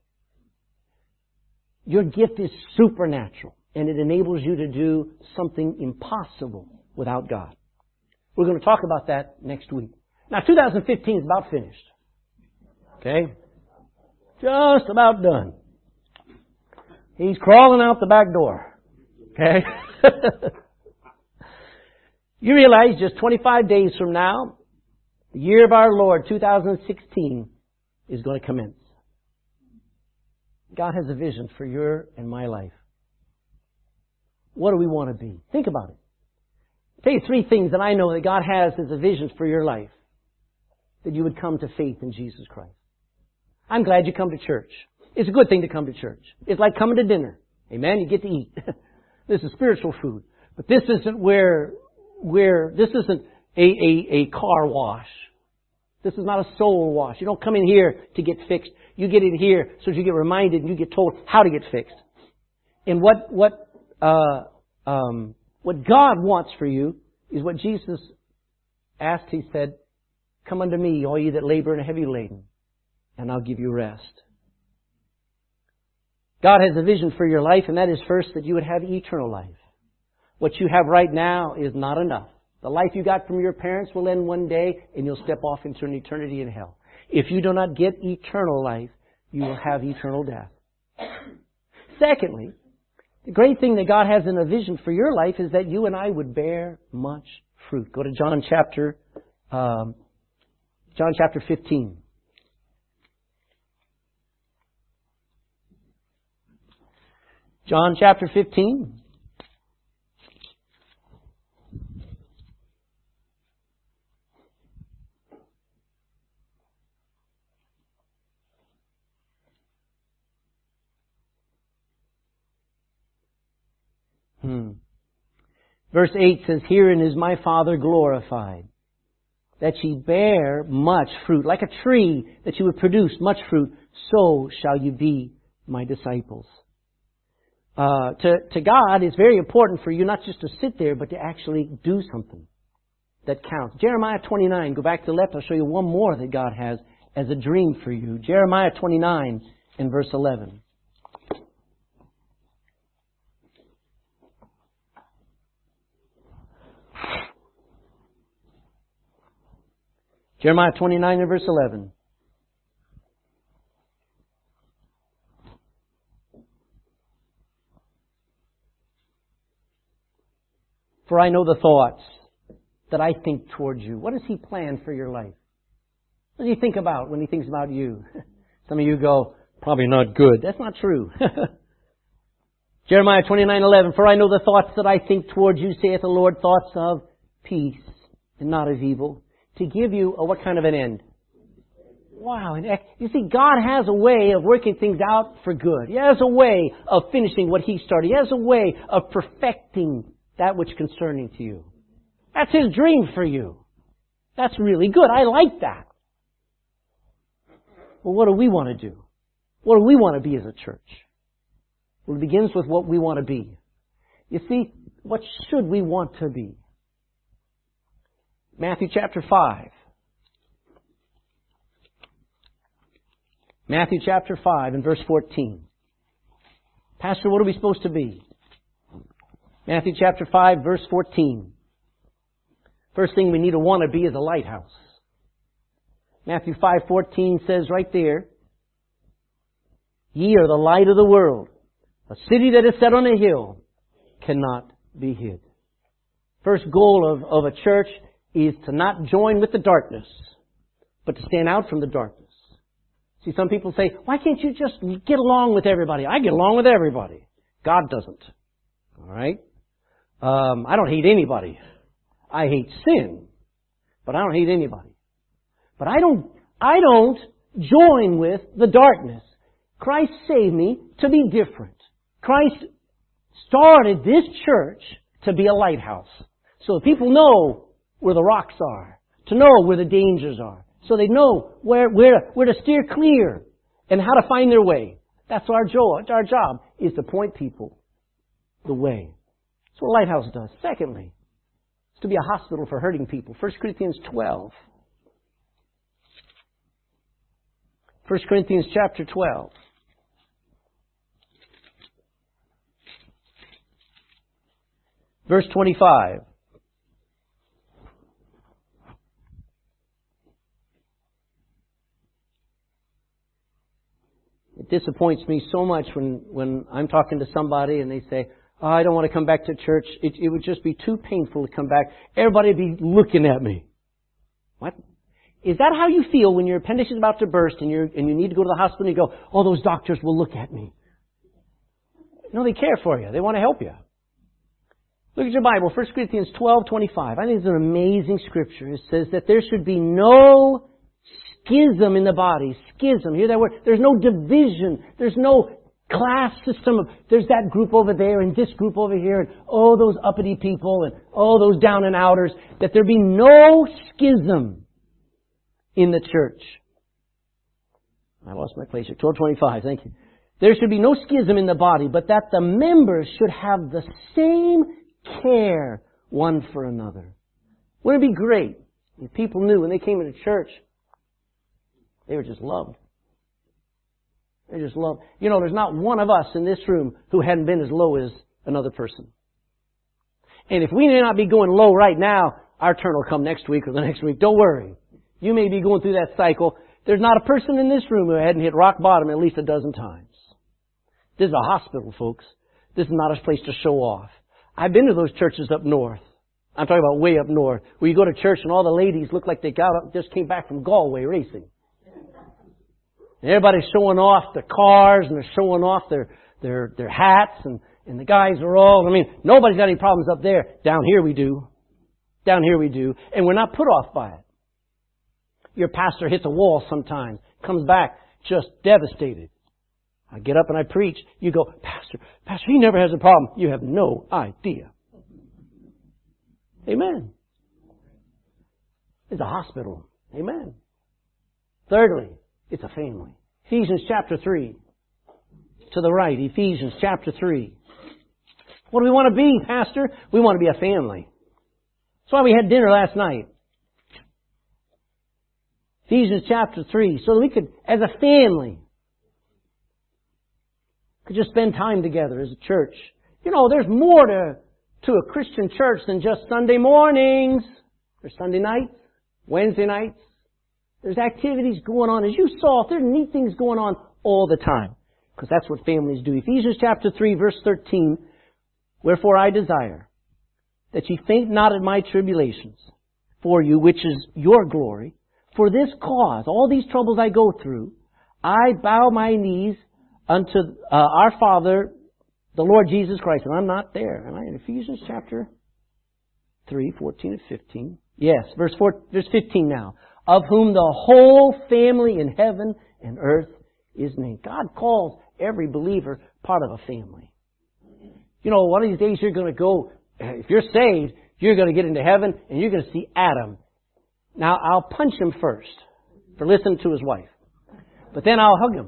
Your gift is supernatural and it enables you to do something impossible without God. We're going to talk about that next week. Now, 2015 is about finished. Okay? Just about done. He's crawling out the back door. Okay? You realize just 25 days from now, the year of our Lord, 2016, is going to commence. God has a vision for your and my life. What do we want to be? Think about it. I'll tell you three things that I know that God has as a vision for your life. That you would come to faith in Jesus Christ. I'm glad you come to church. It's a good thing to come to church. It's like coming to dinner. Amen? You get to eat. This is spiritual food. But this isn't this isn't a car wash. This is not a soul wash. You don't come in here to get fixed. You get in here so that you get reminded and you get told how to get fixed. And what God wants for you is what Jesus asked. He said, "Come unto me, all ye that labor and are heavy laden, and I'll give you rest." God has a vision for your life, and that is first that you would have eternal life. What you have right now is not enough. The life you got from your parents will end one day, and you'll step off into an eternity in hell. If you do not get eternal life, you will have eternal death. Secondly, the great thing that God has in a vision for your life is that you and I would bear much fruit. Go to John chapter 15. John chapter 15. Verse 8 says, "Herein is my Father glorified, that ye bear much fruit, like a tree, that you would produce much fruit, so shall you be my disciples." To God, it's very important for you not just to sit there, but to actually do something. that counts. Jeremiah 29, go back to the left, I'll show you one more that God has as a dream for you. Jeremiah 29 and verse 11. Jeremiah 29 and verse 11. For I know the thoughts that I think towards you. What does He plan for your life? What does He think about when He thinks about you? Some of you go, probably not good. That's not true. Jeremiah 29:11. For I know the thoughts that I think towards you, saith the Lord, thoughts of peace and not of evil, to give you a what kind of an end? Wow. And you see, God has a way of working things out for good. He has a way of finishing what He started. He has a way of perfecting that which concerning to you. That's His dream for you. That's really good. I like that. Well, what do we want to do? What do we want to be as a church? Well, it begins with what we want to be. You see, what should we want to be? Matthew chapter 5. Matthew chapter 5 and verse 14. Pastor, what are we supposed to be? Matthew chapter 5, verse 14. First thing we need to want to be is a lighthouse. Matthew 5:14 says right there, ye are the light of the world. A city that is set on a hill cannot be hid. First goal of a church is to not join with the darkness, but to stand out from the darkness. See, some people say, why can't you just get along with everybody? I get along with everybody. God doesn't. All right? I don't hate anybody. I hate sin, but I don't hate anybody. But I don't join with the darkness. Christ saved me to be different. Christ started this church to be a lighthouse. So that people know where the rocks are, to know where the dangers are, so they know where to steer clear and how to find their way. That's our job is to point people the way. That's what a lighthouse does. Secondly, it's to be a hospital for hurting people. 1 Corinthians 12. 1 Corinthians chapter 12. Verse 25. It disappoints me so much when I'm talking to somebody and they say, oh, I don't want to come back to church. It would just be too painful to come back. Everybody would be looking at me. What? Is that how you feel when your appendix is about to burst and you need to go to the hospital and you go, oh, those doctors will look at me? No, they care for you. They want to help you. Look at your Bible, 1 Corinthians 12:25. I think it's an amazing scripture. It says that there should be no schism in the body. Schism. Hear that word? There's no division. There's no class system of, there's that group over there and this group over here and oh, those uppity people and oh, those down and outers. That there be no schism in the church. I lost my place here. 12:25. Thank you. There should be no schism in the body, but that the members should have the same care one for another. Wouldn't it be great if people knew when they came into church, they were just loved. They're just loved. You know, there's not one of us in this room who hadn't been as low as another person. And if we may not be going low right now, our turn will come next week or the next week. Don't worry. You may be going through that cycle. There's not a person in this room who hadn't hit rock bottom at least a dozen times. This is a hospital, folks. This is not a place to show off. I've been to those churches up north. I'm talking about way up north, where you go to church and all the ladies look like they just came back from Galway racing. And everybody's showing off their cars and they're showing off their hats and the guys are all, nobody's got any problems up there. Down here we do. Down here we do. And we're not put off by it. Your pastor hits a wall sometimes, comes back just devastated. I get up and I preach. You go, Pastor, he never has a problem. You have no idea. Amen. It's a hospital. Amen. Thirdly, it's a family. Ephesians chapter 3. To the right, Ephesians chapter 3. What do we want to be, Pastor? We want to be a family. That's why we had dinner last night. Ephesians chapter 3. So that we could, as a family, could just spend time together as a church. You know, there's more to a Christian church than just Sunday mornings. There's Sunday nights, Wednesday nights. There's activities going on. As you saw, there's neat things going on all the time. Because that's what families do. Ephesians chapter 3, verse 13. Wherefore I desire that ye faint not at my tribulations for you, which is your glory. For this cause, all these troubles I go through, I bow my knees unto our Father, the Lord Jesus Christ. And I'm not there. Am I in Ephesians chapter 3, 14 and 15? Yes, verse 15 now. Of whom the whole family in heaven and earth is named. God calls every believer part of a family. You know, one of these days you're going to go, if you're saved, you're going to get into heaven and you're going to see Adam. Now, I'll punch him first for listening to his wife. But then I'll hug him.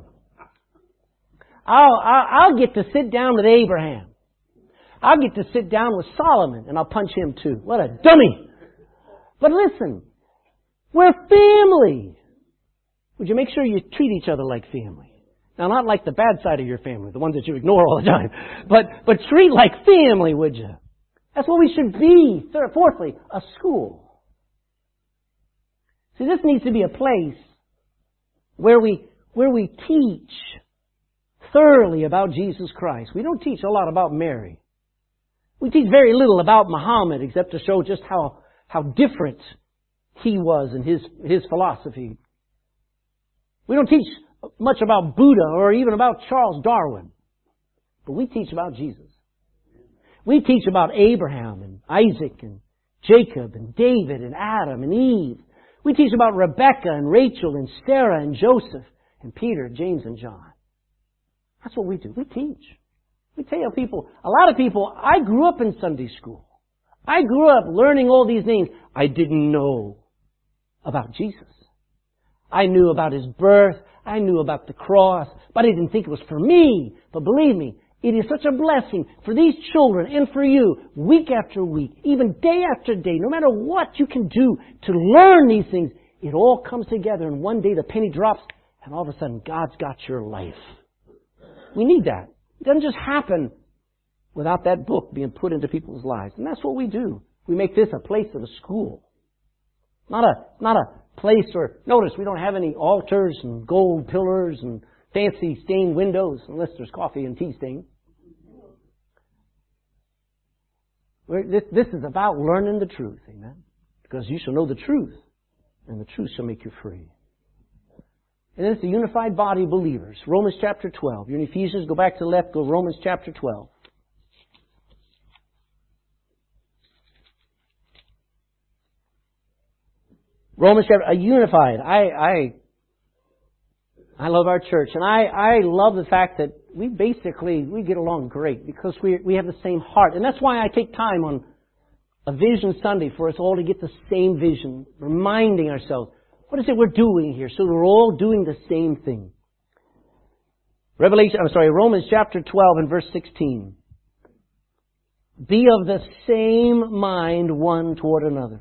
I'll get to sit down with Abraham. I'll get to sit down with Solomon and I'll punch him too. What a dummy. But listen, we're family. Would you make sure you treat each other like family? Now, not like the bad side of your family, the ones that you ignore all the time. But treat like family, would you? That's what we should be. Fourthly, a school. See, this needs to be a place where we teach thoroughly about Jesus Christ. We don't teach a lot about Mary. We teach very little about Muhammad except to show just how different he was in his philosophy. We don't teach much about Buddha or even about Charles Darwin. But we teach about Jesus. We teach about Abraham and Isaac and Jacob and David and Adam and Eve. We teach about Rebecca and Rachel and Sarah and Joseph and Peter, James and John. That's what we do. We teach. We tell people, a lot of people, I grew up in Sunday school. I grew up learning all these names. I didn't know about Jesus. I knew about His birth. I knew about the cross. But I didn't think it was for me. But believe me, it is such a blessing for these children and for you, week after week, even day after day, no matter what you can do to learn these things, it all comes together and one day the penny drops and all of a sudden God's got your life. We need that. It doesn't just happen without that book being put into people's lives. And that's what we do. We make this a place of a school. Not a place where, notice, we don't have any altars and gold pillars and fancy stained windows, unless there's coffee and tea stain. This is about learning the truth, amen? Because you shall know the truth, and the truth shall make you free. And then it's a unified body of believers. Romans chapter 12. You're in Ephesians, go back to the left, go Romans chapter 12. Romans chapter, unified. I love our church, and I love the fact that we get along great because we have the same heart. And that's why I take time on a Vision Sunday for us all to get the same vision, reminding ourselves, what is it we're doing here? So we're all doing the same thing. Romans chapter 12 and verse 16. Be of the same mind one toward another.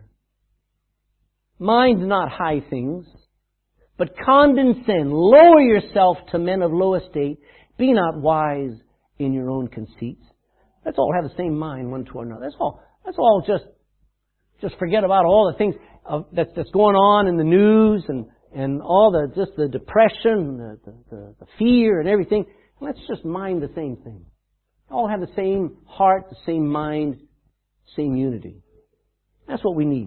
Mind not high things, but condescend, lower yourself to men of low estate. Be not wise in your own conceits. Let's all have the same mind one toward another. Let's all just forget about all the things that's going on in the news and all the depression, the fear and everything. Let's just mind the same thing. All have the same heart, the same mind, same unity. That's what we need.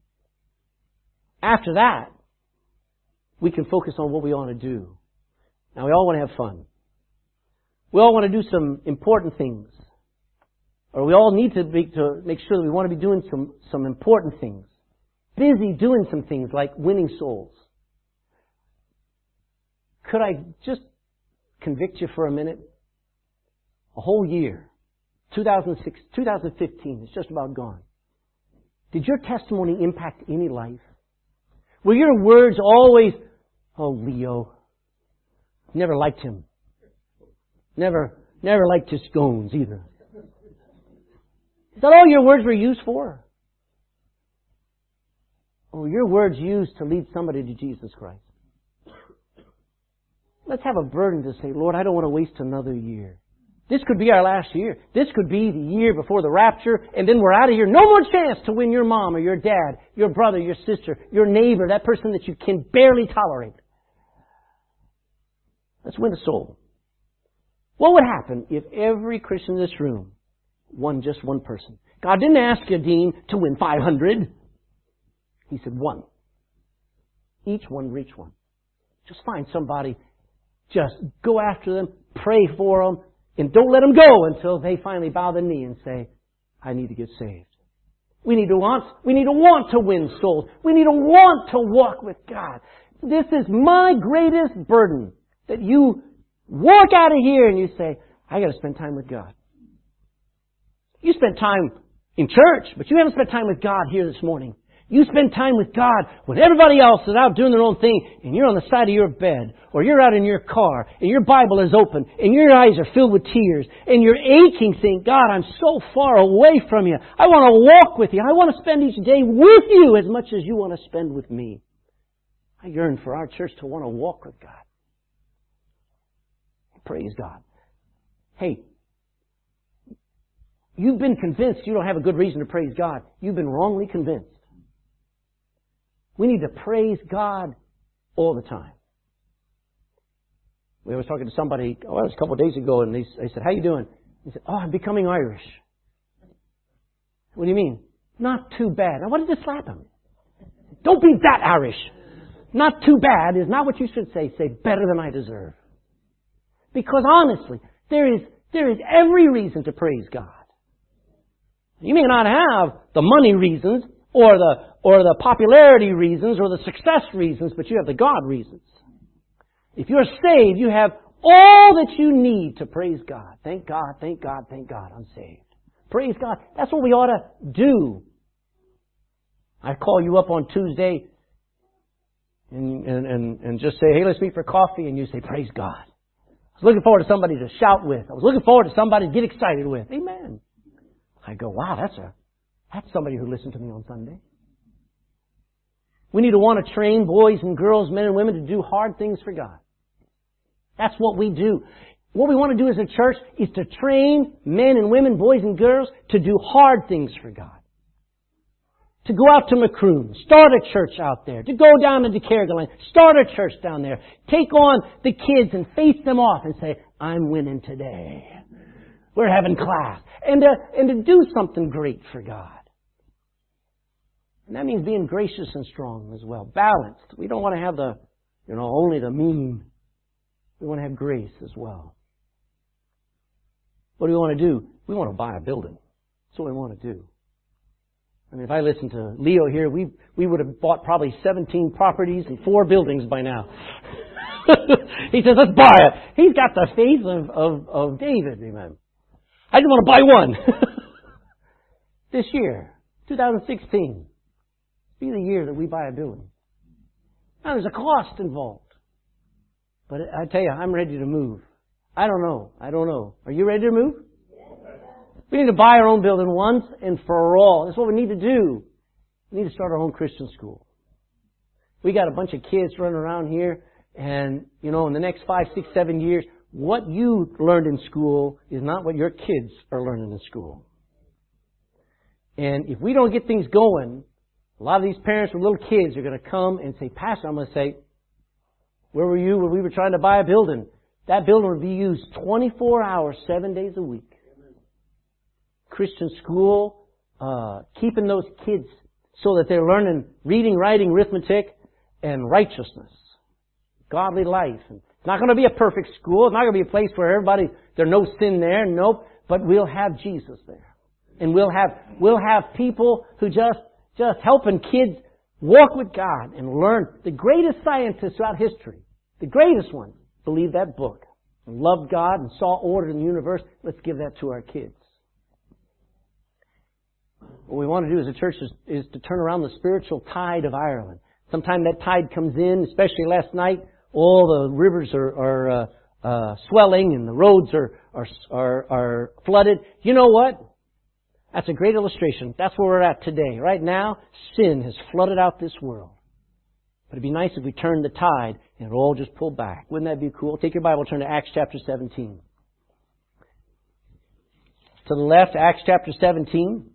After that, we can focus on what we want to do. Now, we all want to have fun. We all want to do some important things. Or we all need to make sure that we want to be doing some important things. Busy doing some things like winning souls. Could I just convict you for a minute? A whole year. 2015 is just about gone. Did your testimony impact any life? Were your words always, oh, Leo, never liked him. Never liked his scones either. Is that all your words were used for? or your words used to lead somebody to Jesus Christ? Let's have a burden to say, Lord, I don't want to waste another year. This could be our last year. This could be the year before the rapture, and then we're out of here. No more chance to win your mom or your dad, your brother, your sister, your neighbor, that person that you can barely tolerate. Let's win a soul. What would happen if every Christian in this room won just one person? God didn't ask you, Dean, to win 500. He said one. Each one reach one. Just find somebody. Just go after them. Pray for them. And don't let them go until they finally bow the knee and say, I need to get saved. We need to want to win souls. We need to want to walk with God. This is my greatest burden. That you walk out of here and you say, I got to spend time with God. You spent time in church, but you haven't spent time with God here this morning. You spend time with God when everybody else is out doing their own thing and you're on the side of your bed or you're out in your car and your Bible is open and your eyes are filled with tears and you're aching saying, God, I'm so far away from you. I want to walk with you. I want to spend each day with you as much as you want to spend with me. I yearn for our church to want to walk with God. Praise God. Hey, you've been convinced you don't have a good reason to praise God. You've been wrongly convinced. We need to praise God all the time. We was talking to somebody, it was a couple of days ago, and they said, how you doing? He said, I'm becoming Irish. What do you mean? Not too bad. Now, what did you slap him? Don't be that Irish. Not too bad is not what you should say. Say, better than I deserve. Because honestly, there is every reason to praise God. You may not have the money reasons, or the popularity reasons, or the success reasons, but you have the God reasons. If you're saved, you have all that you need to praise God. Thank God, thank God, thank God, I'm saved. Praise God. That's what we ought to do. I call you up on Tuesday and just say, hey, let's meet for coffee, and you say, praise God. I was looking forward to somebody to shout with. I was looking forward to somebody to get excited with. Amen. I go, wow, that's somebody who listened to me on Sunday. We need to want to train boys and girls, men and women to do hard things for God. That's what we do. What we want to do as a church is to train men and women, boys and girls, to do hard things for God. To go out to Macroom, start a church out there. To go down to Carrigaline, start a church down there. Take on the kids and face them off and say, I'm winning today. We're having class. And to do something great for God. And that means being gracious and strong as well. Balanced. We don't want to have only the mean. We want to have grace as well. What do we want to do? We want to buy a building. That's what we want to do. I mean, if I listen to Leo here, we would have bought probably 17 properties and 4 buildings by now. He says, let's buy it. He's got the faith of David, amen. I just want to buy one. This year, 2016, be the year that we buy a building. Now, there's a cost involved. But I tell you, I'm ready to move. I don't know. Are you ready to move? We need to buy our own building once and for all. That's what we need to do. We need to start our own Christian school. We got a bunch of kids running around here, and, in the next 5, 6, 7 years, what you learned in school is not what your kids are learning in school. And if we don't get things going, a lot of these parents with little kids are going to come and say, Pastor, I'm going to say, where were you when we were trying to buy a building? That building would be used 24 hours, 7 days a week. Christian school, keeping those kids so that they're learning reading, writing, arithmetic, and righteousness. Godly life. It's not going to be a perfect school. It's not going to be a place where there's no sin there. Nope. But we'll have Jesus there. And we'll have people who just helping kids walk with God and learn. The greatest scientists throughout history, the greatest ones, believed that book and loved God and saw order in the universe. Let's give that to our kids. What we want to do as a church is to turn around the spiritual tide of Ireland. Sometime that tide comes in, especially last night, all the rivers are swelling and the roads are flooded. You know what? That's a great illustration. That's where we're at today. Right now, sin has flooded out this world. But it'd be nice if we turned the tide and it all just pulled back. Wouldn't that be cool? Take your Bible, turn to Acts chapter 17. To the left, Acts chapter 17.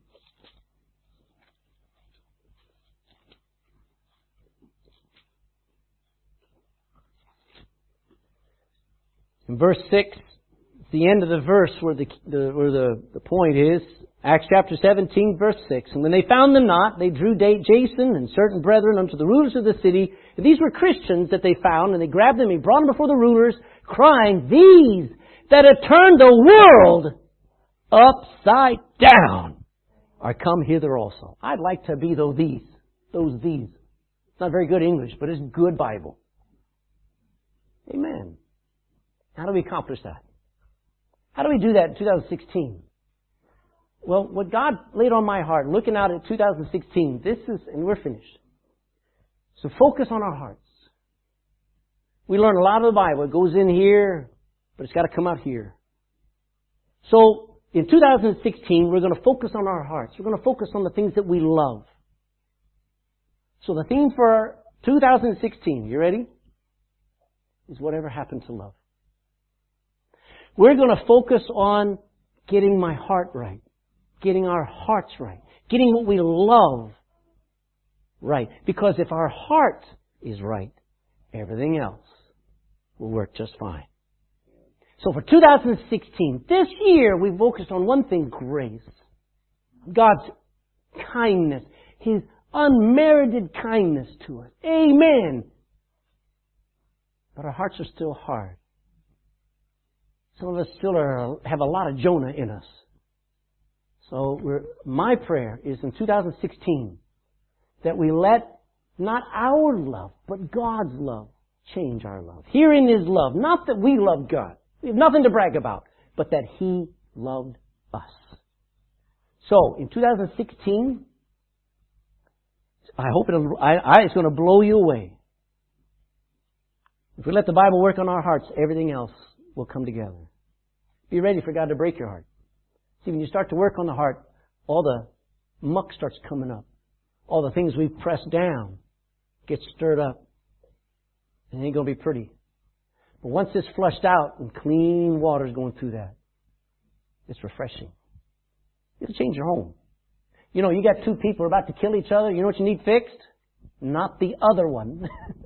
In verse 6, the end of the verse where the point is, Acts chapter 17, verse 6. And when they found them not, they drew Jason and certain brethren unto the rulers of the city. And these were Christians that they found, and they grabbed them and brought them before the rulers, crying, These that have turned the world upside down are come hither also. I'd like to be those these. It's not very good English, but it's good Bible. Amen. How do we accomplish that? How do we do that in 2016? Well, what God laid on my heart, looking out at 2016, and we're finished. So focus on our hearts. We learn a lot of the Bible. It goes in here, but it's got to come out here. So, in 2016, we're going to focus on our hearts. We're going to focus on the things that we love. So the theme for 2016, you ready? Is whatever happened to love. We're going to focus on getting my heart right. Getting our hearts right. Getting what we love right. Because if our heart is right, everything else will work just fine. So for 2016, this year we focused on one thing, grace. God's kindness. His unmerited kindness to us. Amen. But our hearts are still hard. Some of us still have a lot of Jonah in us. So my prayer is in 2016 that we let not our love, but God's love change our love. Herein is love. Not that we love God. We have nothing to brag about, but that He loved us. So, in 2016, I hope it's going to blow you away. If we let the Bible work on our hearts, everything else will come together. Be ready for God to break your heart. See, when you start to work on the heart, all the muck starts coming up. All the things we've pressed down get stirred up. And it ain't going to be pretty. But once it's flushed out and clean water's going through that, it's refreshing. It'll change your home. You know, you got two people about to kill each other. You know what you need fixed? Not the other one.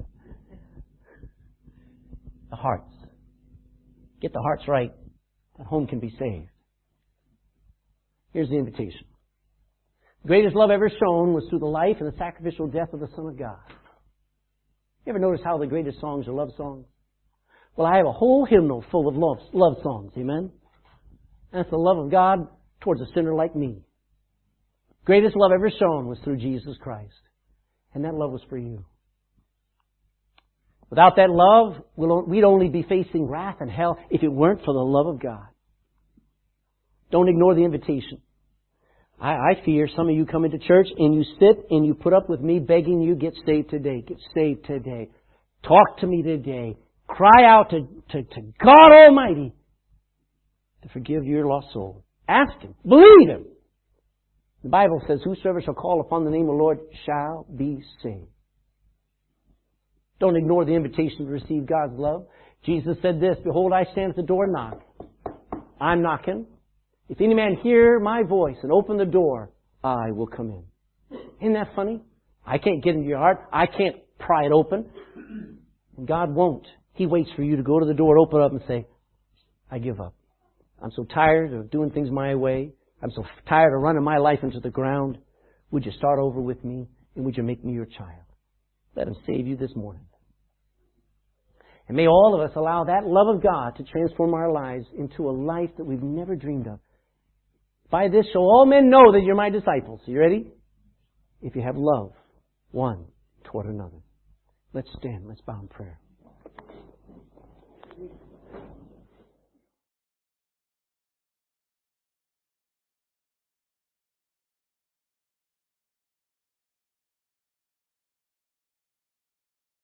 The hearts. Get the hearts right. That home can be saved. Here's the invitation. The greatest love ever shown was through the life and the sacrificial death of the Son of God. You ever notice how the greatest songs are love songs? Well, I have a whole hymnal full of love songs. Amen? That's the love of God towards a sinner like me. Greatest love ever shown was through Jesus Christ. And that love was for you. Without that love, we'd only be facing wrath and hell if it weren't for the love of God. Don't ignore the invitation. I fear some of you come into church and you sit and you put up with me begging you, get saved today, get saved today. Talk to me today. Cry out to God Almighty to forgive your lost soul. Ask Him. Believe Him. The Bible says, whosoever shall call upon the name of the Lord shall be saved. Don't ignore the invitation to receive God's love. Jesus said this, behold, I stand at the door and knock. I'm knocking. If any man hear my voice and open the door, I will come in. Isn't that funny? I can't get into your heart. I can't pry it open. And God won't. He waits for you to go to the door, open up and say, I give up. I'm so tired of doing things my way. I'm so tired of running my life into the ground. Would you start over with me? And would you make me your child? Let Him save you this morning. And may all of us allow that love of God to transform our lives into a life that we've never dreamed of. By this shall all men know that you're my disciples. You ready? If you have love one toward another. Let's stand. Let's bow in prayer.